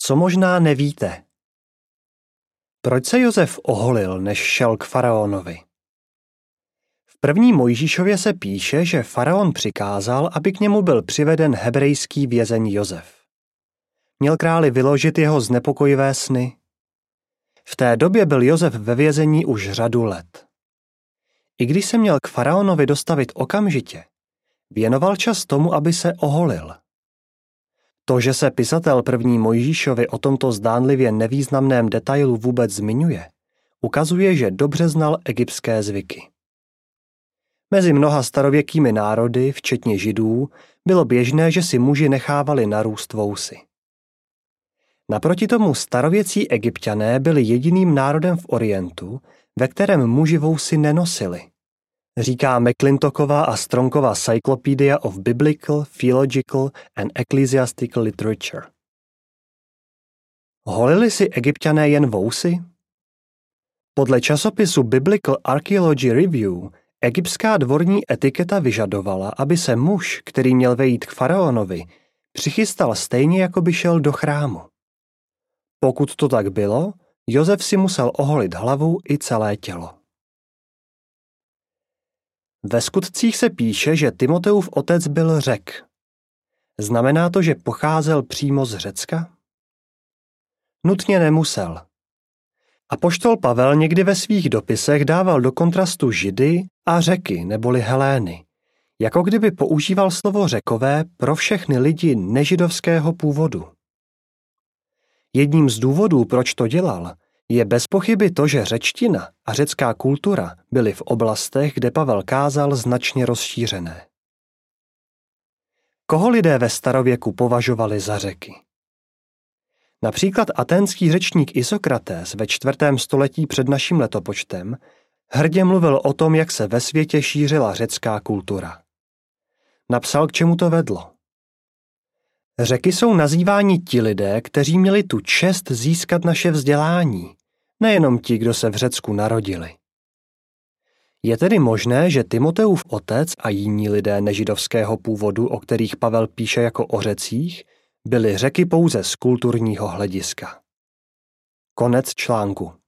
Co možná nevíte? Proč se Josef oholil, než šel k faraonovi? V první Mojžíšově se píše, že faraon přikázal, aby k němu byl přiveden hebrejský vězeň Josef. Měl králi vyložit jeho znepokojivé sny. V té době byl Josef ve vězení už řadu let. I když se měl k faraonovi dostavit okamžitě, věnoval čas tomu, aby se oholil. To, že se pisatel první Mojžíšovi o tomto zdánlivě nevýznamném detailu vůbec zmiňuje, ukazuje, že dobře znal egyptské zvyky. Mezi mnoha starověkými národy, včetně Židů, bylo běžné, že si muži nechávali narůst vousy. Naproti tomu starověcí Egypťané byli jediným národem v Orientu, ve kterém muži vousy nenosili, říká McClintocková a Strongova Cyclopedia of Biblical, Theological and Ecclesiastical Literature. Holili si Egypťané jen vousy? Podle časopisu Biblical Archaeology Review egyptská dvorní etiketa vyžadovala, aby se muž, který měl vejít k faraonovi, přichystal stejně, jako by šel do chrámu. Pokud to tak bylo, Josef si musel oholit hlavu i celé tělo. Ve skutcích se píše, že Timoteův otec byl Řek. Znamená to, že pocházel přímo z Řecka? Nutně nemusel. Apoštol Pavel někdy ve svých dopisech dával do kontrastu Židy a Řeky neboli Helény, jako kdyby používal slovo Řekové pro všechny lidi nežidovského původu. Jedním z důvodů, proč to dělal, je bez pochyby to, že řečtina a řecká kultura byly v oblastech, kde Pavel kázal, značně rozšířené. Koho lidé ve starověku považovali za Řeky? Například athénský řečník Isokrates ve 4. století před naším letopočtem hrdě mluvil o tom, jak se ve světě šířila řecká kultura. Napsal, k čemu to vedlo. Řeky jsou nazýváni ti lidé, kteří měli tu čest získat naše vzdělání, nejenom ti, kdo se v Řecku narodili. Je tedy možné, že Timoteův otec a jiní lidé nežidovského původu, o kterých Pavel píše jako o Řecích, byli Řeky pouze z kulturního hlediska. Konec článku.